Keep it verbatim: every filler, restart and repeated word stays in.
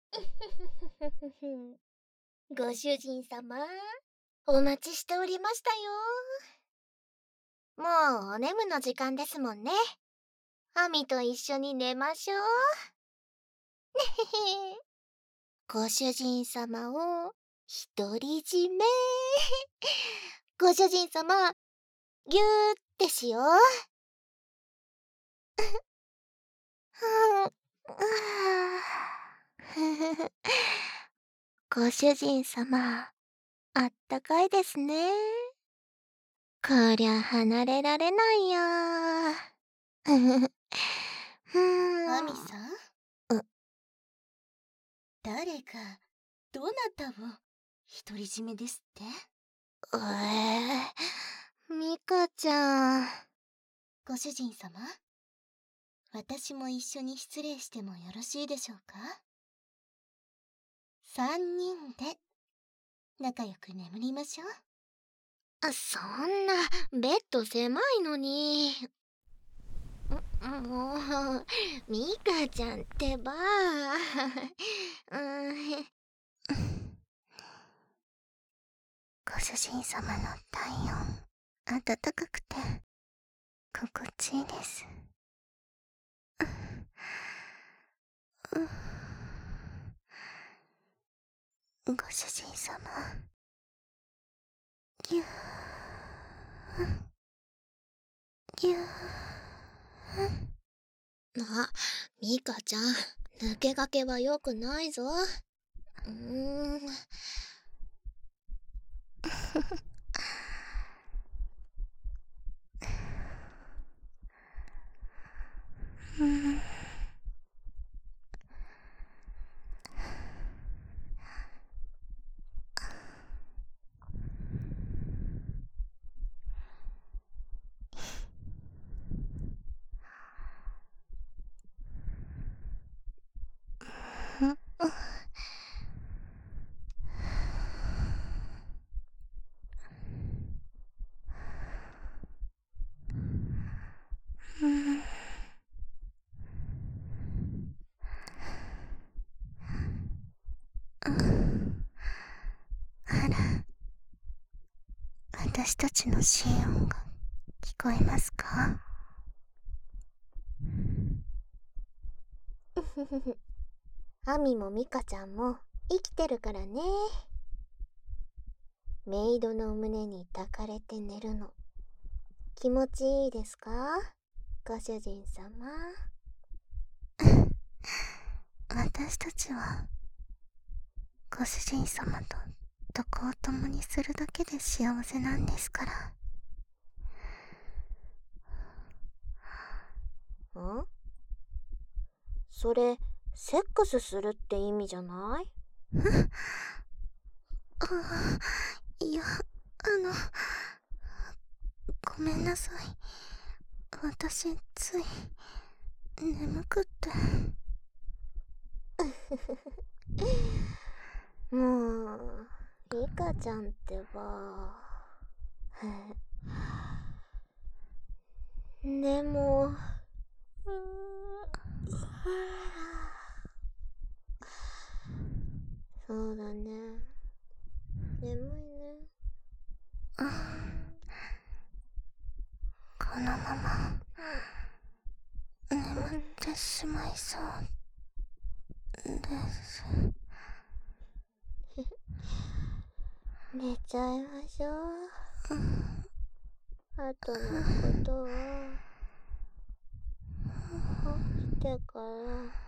ご主人様、お待ちしておりましたよ。もうお眠の時間ですもんね。アミと一緒に寝ましょう。ご主人様を独り占め。ご主人様、ぎゅーってしよう。ご主人様、あったかいですね。こりゃ離れられないや。ふアミーん。 さん、 う誰かどなたを独り占めですって？ えー、ミカちゃん。 ご主人様、私も一緒に失礼してもよろしいでしょうか？三人で仲良く眠りましょう。 あ、そんな、ベッド狭いのに。もう、ミカちゃんってば。うん。 ご主人様の体温、暖かくて心地いいです。ご主人様、ぎゅーぎゅー。 あ、ミカちゃん、抜け駆けは良くないぞ。うーん。 うんうんあら、私たちの心音が聞こえますか？ アミもミカちゃんも生きてるからね。メイドの胸に抱かれて寝るの、気持ちいいですか？ご主人様。 私たちはご主人様と床を共にするだけで幸せなんですから。 ん？それ、セックスするって意味じゃない？ あ、いや、あの、ごめんなさい。私、つい、眠くって。 もう、リカちゃんってば。でも、そうだね。眠いね。 このまま、眠ってしまいそうです。 寝ちゃいましょう。あとのことは、起きてから。